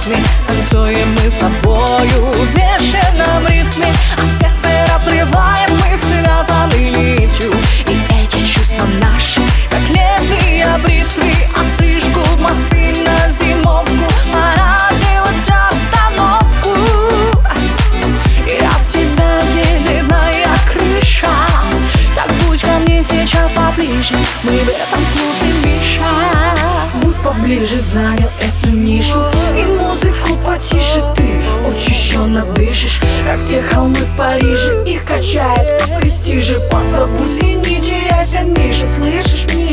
ритме, танцуем мы с тобою в бешеном ритме, а сердце разрываем мы связаны нитью. И эти чувства наши, как лезвия бритвы, а стрижку в мосты на зимовку пора делать остановку. И от тебя ледяная крыша, так будь ко мне сейчас поближе, мы в этом клубе Миша. Будь поближе, занял эту нишу, и музыку потише, ты учащенно дышишь, как те холмы в Париже. Их качает в престиже, позабудь и не теряйся, Миша, слышишь меня?